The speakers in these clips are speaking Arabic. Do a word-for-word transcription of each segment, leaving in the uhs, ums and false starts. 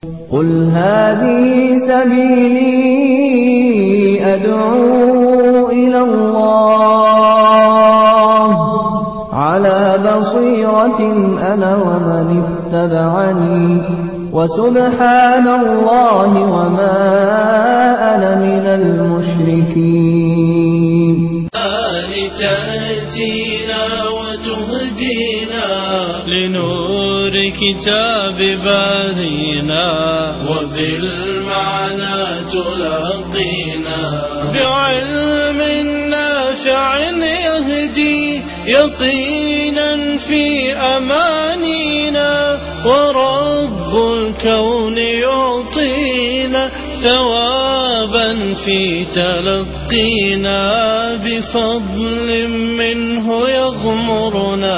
قل هذه سبيلي أدعو إلى الله على بصيرة أنا ومن اتبعني وسبحان الله وما أنا من المشركين. تأتينا وتهدينا لنور كتاب بارينا وبالمعنى تلاقينا بعلم نافع يهدي يقينا في أمانينا ورب الكون يعطينا ثوابا في تلقينا بفضل منه يغمرنا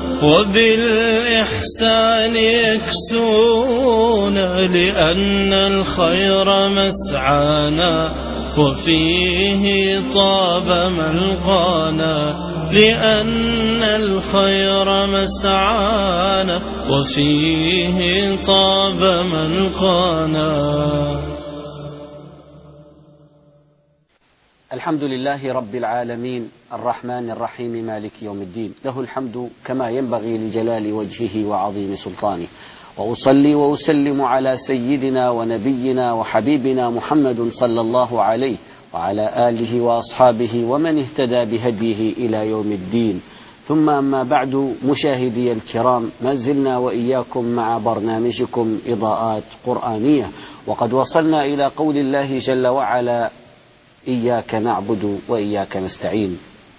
وبالإحسان يكسونا لأن الخير مسعانا وفيه طاب ملقانا لأن الخير مسعانا وفيه طاب ملقانا. الحمد لله رب العالمين الرحمن الرحيم مالك يوم الدين، له الحمد كما ينبغي لجلال وجهه وعظيم سلطانه، وأصلي وأسلم على سيدنا ونبينا وحبيبنا محمد صلى الله عليه وعلى آله وأصحابه ومن اهتدى بهديه إلى يوم الدين. ثم أما بعد، مشاهدي الكرام، ما زلنا وإياكم مع برنامجكم إضاءات قرآنية، وقد وصلنا إلى قول الله جل وعلا: إياك نعبد وإياك نستعين.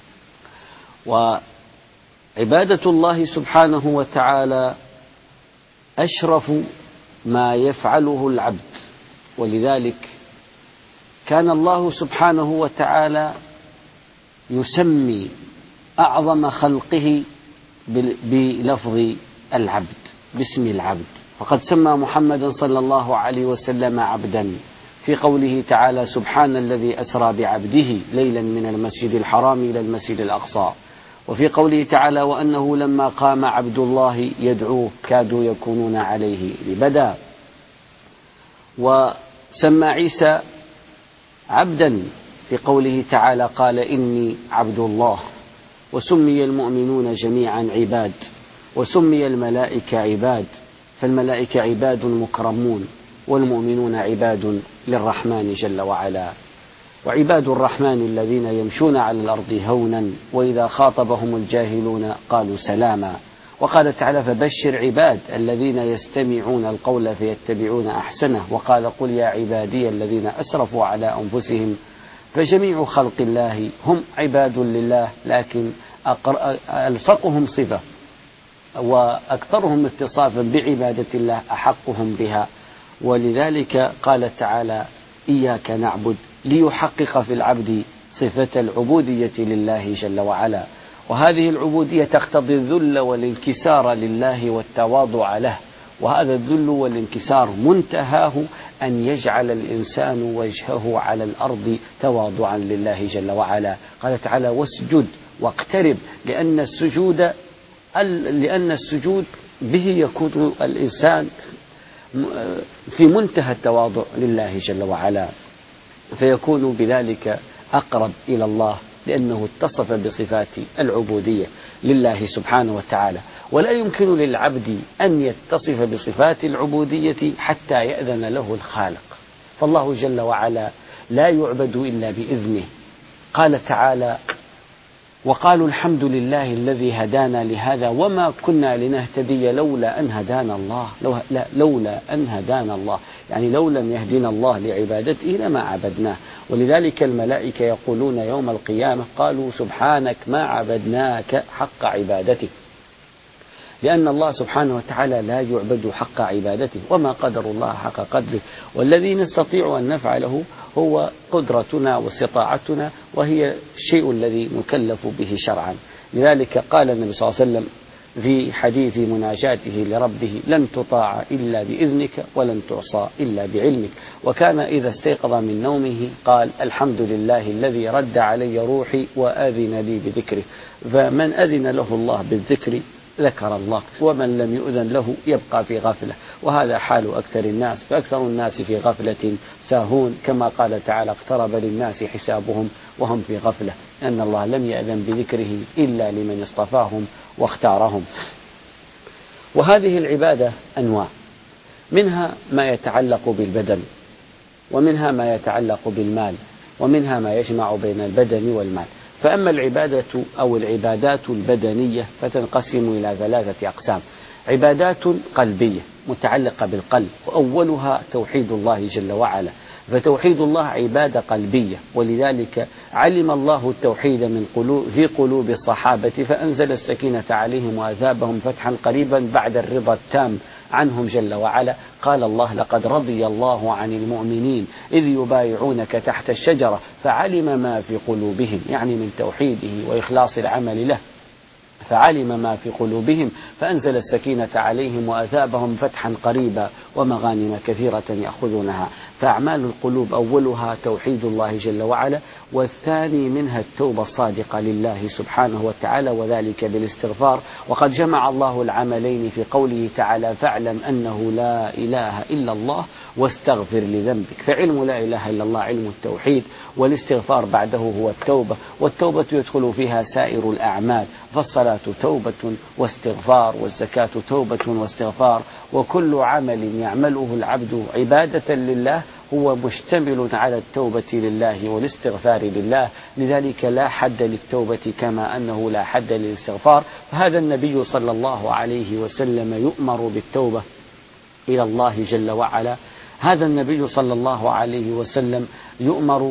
وعبادة الله سبحانه وتعالى أشرف ما يفعله العبد، ولذلك كان الله سبحانه وتعالى يسمي أعظم خلقه بلفظ العبد، باسم العبد، فقد سمى محمدا صلى الله عليه وسلم عبدا في قوله تعالى: سبحان الذي أسرى بعبده ليلا من المسجد الحرام إلى المسجد الأقصى، وفي قوله تعالى: وأنه لما قام عبد الله يدعوه كادوا يكونون عليه لبدا. وسمى عيسى عبدا في قوله تعالى: قال إني عبد الله. وسمي المؤمنون جميعا عباد، وسمي الملائكة عباد، فالملائكة عباد مكرمون، والمؤمنون عباد للرحمن جل وعلا. وعباد الرحمن الذين يمشون على الأرض هونا وإذا خاطبهم الجاهلون قالوا سلاما. وقال تعالى: فبشر عباد الذين يستمعون القول فيتبعون أحسنه. وقال: قل يا عبادي الذين أسرفوا على أنفسهم فجميع خلق الله هم عباد لله، لكن ألصقهم صفة وأكثرهم اتصافا بعبادة الله أحقهم بها. ولذلك قال تعالى: إياك نعبد، ليحقق في العبد صفة العبودية لله جل وعلا. وهذه العبودية تقتضي الذل والانكسار لله والتواضع له، وهذا الذل والانكسار منتهاه أن يجعل الإنسان وجهه على الأرض تواضعا لله جل وعلا. قال تعالى: واسجد واقترب، لأن السجود لأن السجود به يكون الإنسان في منتهى التواضع لله جل وعلا، فيكون بذلك أقرب إلى الله، لأنه اتصف بصفات العبودية لله سبحانه وتعالى. ولا يمكن للعبد أن يتصف بصفات العبودية حتى يأذن له الخالق، فالله جل وعلا لا يعبد إلا بإذنه. قال تعالى: وقالوا الحمد لله الذي هدانا لهذا وما كنا لنهتدي لولا أن هدانا الله. لو لا لولا أن هدانا الله، يعني لو لم يهدنا الله لعبادته لما عبدناه. ولذلك الملائكة يقولون يوم القيامة: قالوا سبحانك ما عبدناك حق عبادتك، لأن الله سبحانه وتعالى لا يعبد حق عبادته، وما قدر الله حق قدره. والذي نستطيع أن نفعله هو قدرتنا واستطاعتنا، وهي الشيء الذي نكلف به شرعا. لذلك قال النبي صلى الله عليه وسلم في حديث مناجاته لربه: لن تطاع إلا بإذنك ولن تعصى إلا بعلمك. وكان إذا استيقظ من نومه قال: الحمد لله الذي رد علي روحي وأذن لي بذكره. فمن أذن له الله بالذكر ذكر الله، ومن لم يؤذن له يبقى في غفلة، وهذا حال أكثر الناس، فأكثر الناس في غفلة ساهون، كما قال تعالى اقترب للناس حسابهم وهم في غفلة، أن الله لم يأذن بذكره إلا لمن اصطفاهم واختارهم. وهذه العبادة أنواع، منها ما يتعلق بالبدن، ومنها ما يتعلق بالمال، ومنها ما يجمع بين البدن والمال. فأما العبادة أو العبادات البدنية فتنقسم إلى ثلاثة أقسام: عبادات قلبية متعلقة بالقلب، وأولها توحيد الله جل وعلا، فتوحيد الله عبادة قلبية، ولذلك علم الله التوحيد من قلوب في قلوب الصحابة فأنزل السكينة عليهم وأثابهم فتحا قريبا بعد الرضا التام عنهم جل وعلا. قال الله: لقد رضي الله عن المؤمنين إذ يبايعونك تحت الشجرة فعلم ما في قلوبهم، يعني من توحيده وإخلاص العمل له، فعلم ما في قلوبهم فأنزل السكينة عليهم وأثابهم فتحا قريبا ومغانم كثيرة يأخذونها. فأعمال القلوب أولها توحيد الله جل وعلا، والثاني منها التوبة الصادقة لله سبحانه وتعالى، وذلك بالاستغفار. وقد جمع الله العملين في قوله تعالى: فاعلم أنه لا إله إلا الله واستغفر لذنبك. فعلم لا إله إلا الله علم التوحيد، والاستغفار بعده هو التوبة، والتوبة يدخل فيها سائر الأعمال، فالصلاة توبة واستغفار، والزكاة توبة واستغفار، وكل عمل يعمله العبد عبادة لله هو مشتمل على التوبة لله والاستغفار لله. لذلك لا حد للتوبة كما أنه لا حد للاستغفار. فهذا النبي صلى الله عليه وسلم يؤمر بالتوبة إلى الله جل وعلا، هذا النبي صلى الله عليه وسلم يؤمر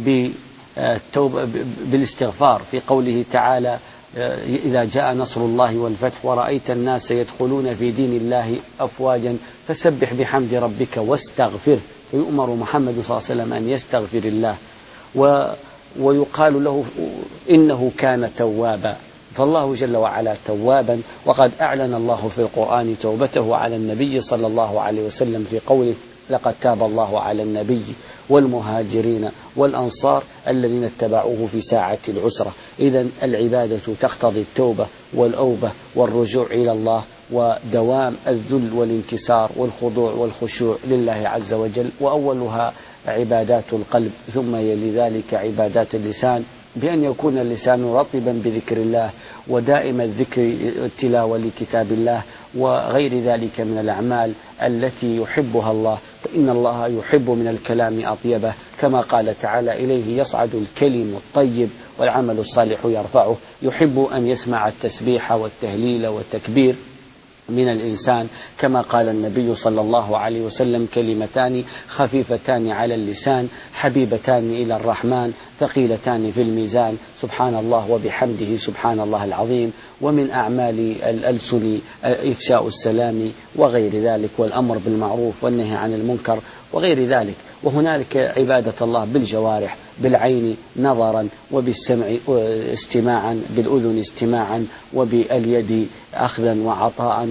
بالتوبة بالاستغفار في قوله تعالى: إذا جاء نصر الله والفتح ورأيت الناس يدخلون في دين الله أفواجا فسبح بحمد ربك واستغفر. فيؤمر محمد صلى الله عليه وسلم أن يستغفر الله، و ويقال له إنه كان توابا، فالله جل وعلا توابا. وقد أعلن الله في القرآن توبته على النبي صلى الله عليه وسلم في قوله: لقد تاب الله على النبي والمهاجرين والأنصار الذين اتبعوه في ساعة العسرة. إذن العبادة تقتضي التوبة والأوبة والرجوع إلى الله ودوام الذل والانكسار والخضوع والخشوع لله عز وجل، وأولها عبادات القلب، ثم يلي ذلك عبادات اللسان، بأن يكون اللسان رطبا بذكر الله ودائم الذكر التلاوة لكتاب الله وغير ذلك من الأعمال التي يحبها الله، فإن الله يحب من الكلام أطيبه، كما قال تعالى: إليه يصعد الكلم الطيب والعمل الصالح يرفعه. يحب أن يسمع التسبيح والتهليل والتكبير من الإنسان، كما قال النبي صلى الله عليه وسلم: كلمتان خفيفتان على اللسان حبيبتان إلى الرحمن ثقيلتان في الميزان، سبحان الله وبحمده سبحان الله العظيم. ومن أعمال الألسن إفشاء السلام وغير ذلك، والأمر بالمعروف والنهي عن المنكر وغير ذلك. وهنالك عبادة الله بالجوارح، بالعين نظرا، وبالسمع استماعا، بالأذن استماعا، وباليد أخذا وعطاء،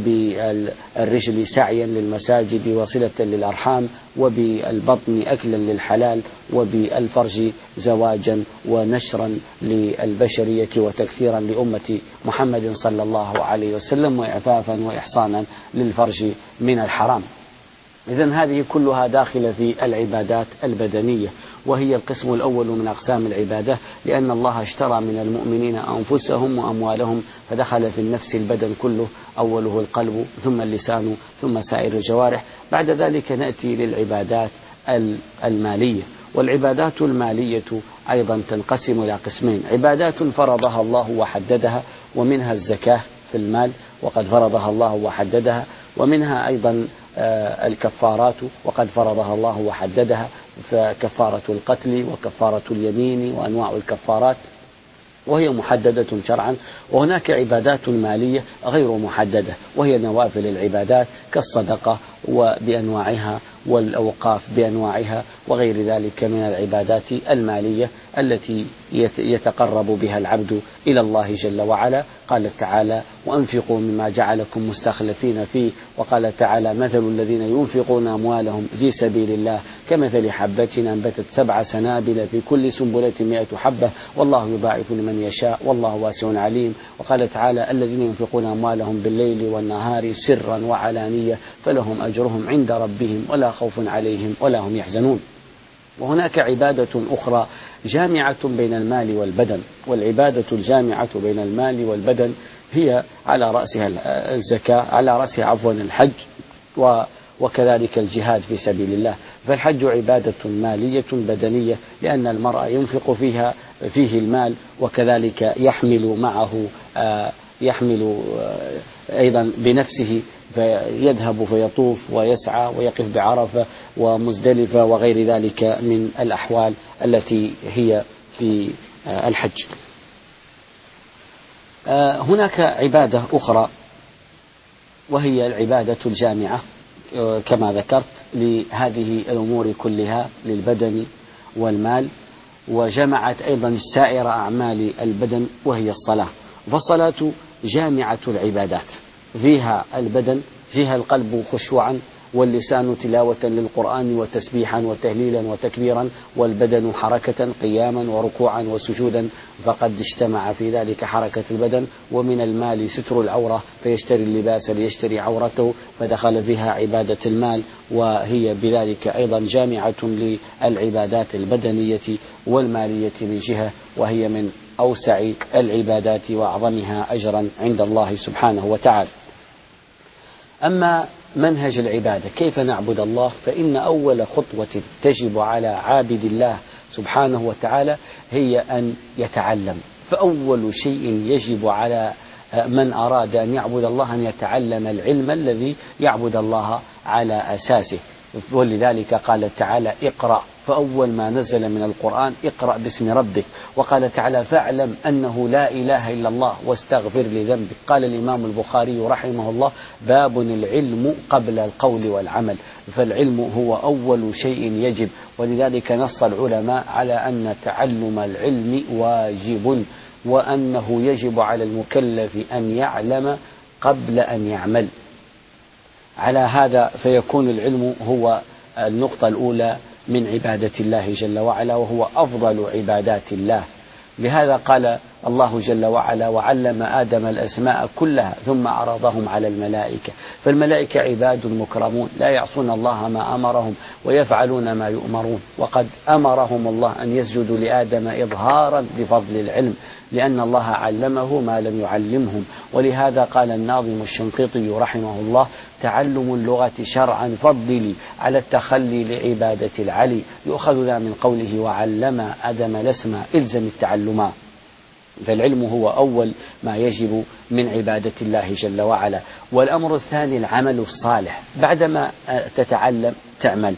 وبالرجل سعيا للمساجد وصلة للأرحام، وبالبطن أكلا للحلال، وبالفرج زواجا ونشرا للبشرية وتكثيرا لأمة محمد صلى الله عليه وسلم، وإعفافا وإحصانا للفرج من الحرام. إذن هذه كلها داخلة في العبادات البدنية، وهي القسم الأول من أقسام العبادة، لأن الله اشترى من المؤمنين أنفسهم وأموالهم، فدخل في النفس البدن كله، أوله القلب ثم اللسان ثم سائر الجوارح. بعد ذلك نأتي للعبادات المالية، والعبادات المالية أيضا تنقسم إلى قسمين: عبادات فرضها الله وحددها، ومنها الزكاة في المال وقد فرضها الله وحددها، ومنها أيضا الكفارات وقد فرضها الله وحددها، فكفارة القتل وكفارة اليمين وأنواع الكفارات، وهي محددة شرعا. وهناك عبادات مالية غير محددة، وهي نوافل العبادات كالصدقة وبأنواعها والأوقاف بأنواعها وغير ذلك من العبادات المالية التي يتقرب بها العبد إلى الله جل وعلا. قال تعالى وأنفقوا مما جعلكم مستخلفين فيه. وقال تعالى مثل الذين ينفقون أموالهم في سبيل الله كمثل حبة أنبتت سبع سنابل في كل سنبلة مئة حبة والله يضاعف لمن يشاء والله واسع عليم. وقال تعالى الذين ينفقون أموالهم بالليل والنهار سرا وعلانية فلهم أجرهم عند ربهم ولا خوف عليهم ولا هم يحزنون. وهناك عبادة أخرى جامعة بين المال والبدن، والعبادة الجامعة بين المال والبدن هي على رأسها الزكاة، على رأسها عفوا الحج وكذلك الجهاد في سبيل الله. فالحج عبادة مالية بدنية لأن المرء ينفق فيها فيه المال وكذلك يحمل معه يحمل أيضا بنفسه فيذهب فيطوف ويسعى ويقف بعرفة ومزدلفة وغير ذلك من الأحوال التي هي في الحج. هناك عبادة أخرى وهي العبادة الجامعة كما ذكرت لهذه الأمور كلها للبدن والمال، وجمعت أيضا سائر أعمال البدن وهي الصلاة. فالصلاة جامعة العبادات، فيها البدن، فيها القلب خشوعا واللسان تلاوة للقرآن وتسبيحا وتهليلا وتكبيرا، والبدن حركة قياما وركوعا وسجودا، فقد اجتمع في ذلك حركة البدن. ومن المال ستر العورة فيشتري اللباس ليشتري عورته، فدخل فيها عبادة المال، وهي بذلك أيضا جامعة للعبادات البدنية والمالية من جهة، وهي من أوسع العبادات وأعظمها أجرا عند الله سبحانه وتعالى. أما منهج العبادة كيف نعبد الله، فإن أول خطوة تجب على عابد الله سبحانه وتعالى هي أن يتعلم. فأول شيء يجب على من أراد أن يعبد الله أن يتعلم العلم الذي يعبد الله على أساسه. ولذلك قال تعالى اقرأ، فأول ما نزل من القرآن اقرأ باسم ربك. وقال تعالى فاعلم أنه لا إله إلا الله واستغفر لذنبك. قال الإمام البخاري رحمه الله باب العلم قبل القول والعمل، فالعلم هو أول شيء يجب. ولذلك نص العلماء على أن تعلم العلم واجب، وأنه يجب على المكلف أن يعلم قبل أن يعمل. على هذا فيكون العلم هو النقطة الأولى من عبادة الله جل وعلا، وهو أفضل عبادات الله. لهذا قال الله جل وعلا وعلم آدم الأسماء كلها ثم عرضهم على الملائكة. فالملائكة عباد مكرمون لا يعصون الله ما أمرهم ويفعلون ما يؤمرون، وقد أمرهم الله أن يسجدوا لآدم إظهارا لفضل العلم، لأن الله علمه ما لم يعلمهم. ولهذا قال الناظم الشنقيطي رحمه الله تعلم اللغة شرعا فضلي على التخلي لعبادة العلي، يؤخذ ذا من قوله وعلم آدم الأسماء إلزم التعلما. فالعلم هو أول ما يجب من عبادة الله جل وعلا. والأمر الثاني العمل الصالح. بعدما تتعلم تعمل.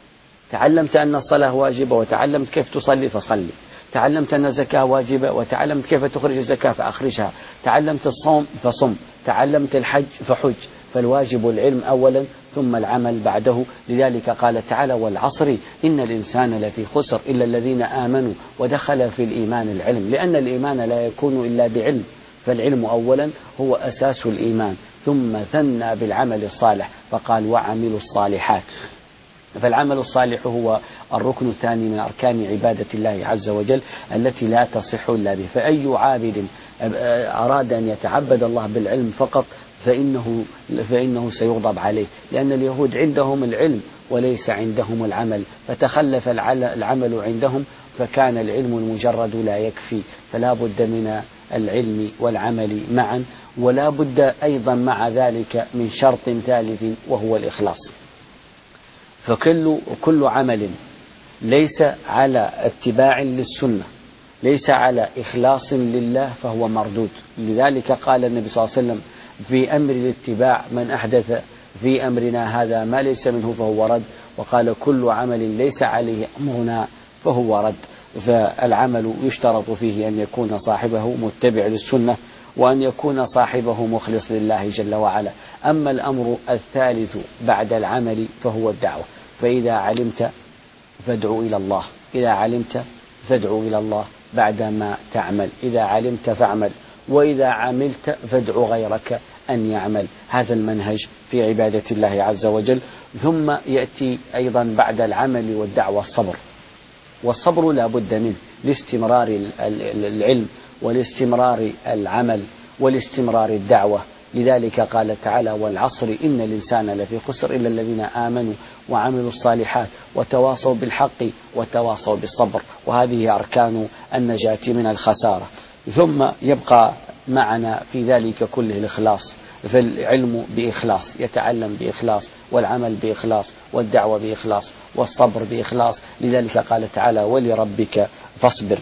تعلمت أن الصلاة واجبة وتعلمت كيف تصلي فصلي، تعلمت أن الزكاة واجبة وتعلمت كيف تخرج الزكاة فأخرجها، تعلمت الصوم فصم، تعلمت الحج فحج. فالواجب العلم أولا ثم العمل بعده. لذلك قال تعالى والعصر إن الإنسان لفي خسر إلا الذين آمنوا ودخل في الإيمان العلم، لأن الإيمان لا يكون إلا بعلم. فالعلم أولا هو أساس الإيمان، ثم ثنى بالعمل الصالح فقال وعملوا الصالحات. فالعمل الصالح هو الركن الثاني من أركان عبادة الله عز وجل التي لا تصح إلا به. فأي عابد أراد أن يتعبد الله بالعلم فقط فإنه, فإنه سيغضب عليه، لأن اليهود عندهم العلم وليس عندهم العمل، فتخلف العمل عندهم فكان العلم المجرد لا يكفي. فلا بد من العلم والعمل معا، ولا بد أيضا مع ذلك من شرط ثالث وهو الإخلاص. فكل كل عمل ليس على اتباع للسنة، ليس على إخلاص لله فهو مردود. لذلك قال النبي صلى الله عليه وسلم في أمر الاتباع من أحدث في أمرنا هذا ما ليس منه فهو رد، وقال كل عمل ليس عليه أمرنا فهو رد. فالعمل يشترط فيه أن يكون صاحبه متبع للسنة، وأن يكون صاحبه مخلص لله جل وعلا. أما الأمر الثالث بعد العمل فهو الدعوة. فإذا علمت فادعو إلى الله، إذا علمت فادعو إلى الله، بعدما تعمل. إذا علمت فاعمل، وإذا عملت فادع غيرك أن يعمل. هذا المنهج في عبادة الله عز وجل. ثم يأتي أيضا بعد العمل والدعوة الصبر، والصبر لا بد منه لاستمرار العلم ولاستمرار العمل ولاستمرار الدعوة. لذلك قال تعالى: والعصر إن الإنسان لفي خسر إلا الذين آمنوا وعملوا الصالحات وتواصوا بالحق وتواصوا بالصبر. وهذه أركان النجاة من الخسارة. ثم يبقى معنا في ذلك كله الإخلاص، فالعلم بإخلاص، يتعلم بإخلاص، والعمل بإخلاص، والدعوة بإخلاص، والصبر بإخلاص. لذلك قال تعالى: ولربك فاصبر.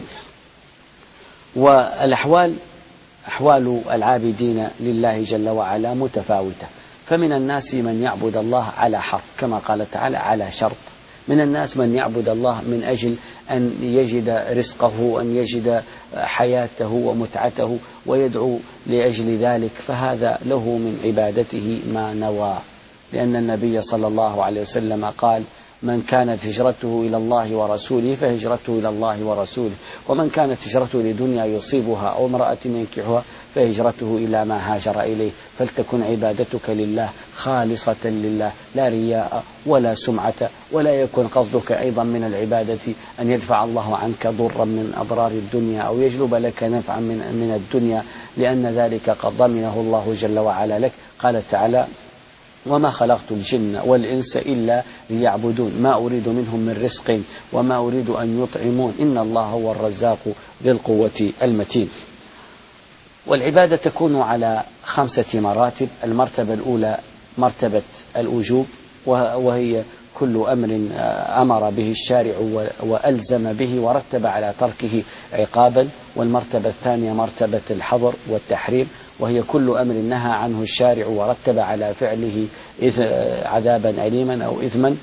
والأحوال أحوال العابدين لله جل وعلا متفاوتة، فمن الناس من يعبد الله على حرف كما قال تعالى: على شرط. من الناس من يعبد الله من أجل أن يجد رزقه وأن يجد حياته ومتعته ويدعو لأجل ذلك، فهذا له من عبادته ما نوى، لأن النبي صلى الله عليه وسلم قال: من كانت هجرته إلى الله ورسوله فهجرته إلى الله ورسوله، ومن كانت هجرته لدنيا يصيبها أو امرأة ينكحها فهجرته إلى ما هاجر إليه. فلتكن عبادتك لله خالصة لله، لا رياء ولا سمعة، ولا يكون قصدك أيضا من العبادة أن يدفع الله عنك ضرا من أضرار الدنيا أو يجلب لك نفعا من, من الدنيا، لأن ذلك قد ضمنه الله جل وعلا لك. قال تعالى: وما خلقت الجن والإنس إلا ليعبدون ما أريد منهم من رزق وما أريد أن يطعمون إن الله هو الرزاق ذي القوة المتين. والعبادة تكون على خمسة مراتب. المرتبة الأولى مرتبة الوجوب، وهي كل أمر أمر به الشارع وألزم به ورتب على تركه عقابا. والمرتبة الثانية مرتبة الحظر والتحريم، وهي كل أمر نهى عنه الشارع ورتب على فعله عذابا أليما أو إثما.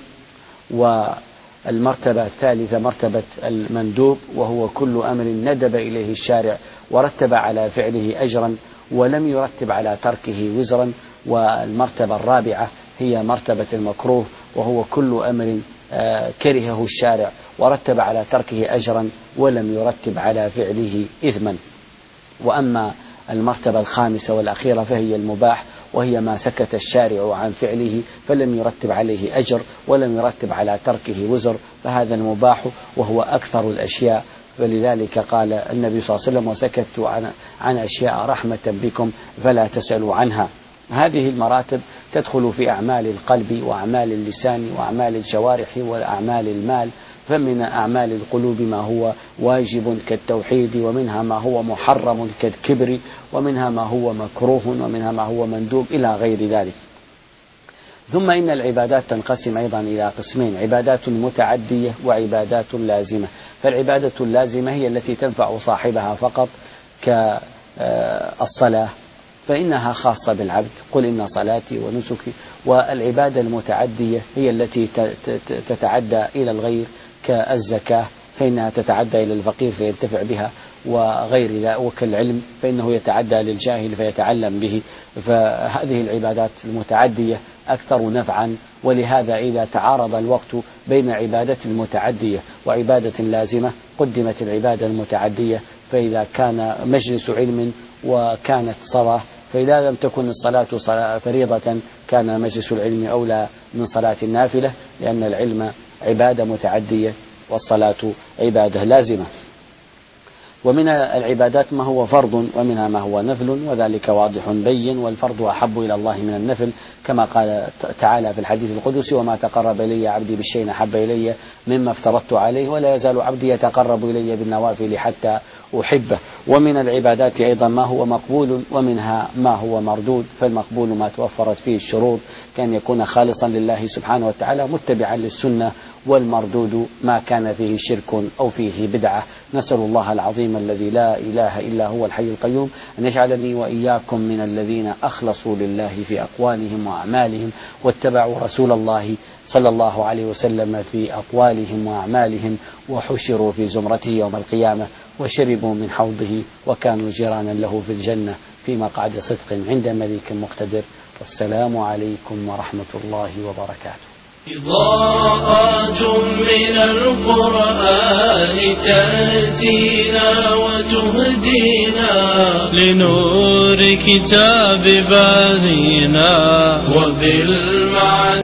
والمرتبة الثالثة مرتبة المندوب، وهو كل أمر ندب إليه الشارع ورتب على فعله أجرا ولم يرتب على تركه وزرا. والمرتبة الرابعة هي مرتبة المكروه، وهو كل أمر كرهه الشارع ورتب على تركه أجرا ولم يرتب على فعله إثما. وأما المرتبة الخامسة والأخيرة فهي المباح، وهي ما سكت الشارع عن فعله فلم يرتب عليه أجر ولم يرتب على تركه وزر، فهذا المباح وهو أكثر الأشياء. فلذلك قال النبي صلى الله عليه وسلم: وسكت عن, عن أشياء رحمة بكم فلا تسألوا عنها. هذه المراتب تدخل في أعمال القلب وأعمال اللسان وأعمال الجوارح وأعمال المال. فمن أعمال القلوب ما هو واجب كالتوحيد، ومنها ما هو محرم كالكبر، ومنها ما هو مكروه، ومنها ما هو مندوب إلى غير ذلك. ثم إن العبادات تنقسم أيضا إلى قسمين: عبادات متعدية وعبادات لازمة. فالعبادة اللازمة هي التي تنفع صاحبها فقط كالصلاة، فإنها خاصة بالعبد: قل إن صلاتي ونسكي. والعبادة المتعدية هي التي تتعدى إلى الغير كالزكاة، فإنها تتعدى إلى الفقير فينتفع بها، وغير ذلك. وكالعلم فإنه يتعدى للجاهل فيتعلم به. فهذه العبادات المتعدية أكثر نفعا. ولهذا إذا تعارض الوقت بين عبادة متعدية وعبادة لازمة قدمت العبادة المتعدية. فإذا كان مجلس علم وكانت صلاة، فإذا لم تكن الصلاة صلاة فريضة كان مجلس العلم أولى من صلاة النافلة، لأن العلم عبادة متعدية والصلاة عبادة لازمة. ومن العبادات ما هو فرض ومنها ما هو نفل، وذلك واضح بين. والفرض أحب إلى الله من النفل، كما قال تعالى في الحديث القدسي: وما تقرب إلي عبدي بالشيء أحب إلي مما افترضت عليه ولا يزال عبدي يتقرب إلي بالنوافل حتى أحبه. ومن العبادات أيضا ما هو مقبول ومنها ما هو مردود. فالمقبول ما توفرت فيه الشروط كان يكون خالصا لله سبحانه وتعالى متبعا للسنة، والمردود ما كان فيه شرك أو فيه بدعة. نسأل الله العظيم الذي لا إله إلا هو الحي القيوم أن يجعلني وإياكم من الذين أخلصوا لله في أقوالهم وأعمالهم واتبعوا رسول الله صلى الله عليه وسلم في أقوالهم وأعمالهم، وحشروا في زمرته يوم القيامة وشربوا من حوضه وكانوا جيرانا له في الجنة في مقعد صدق عند مليك مقتدر. والسلام عليكم ورحمة الله وبركاته. إضاءات من القرآن تأتينا وتهدينا لنور كتاب بارينا وبالمعنى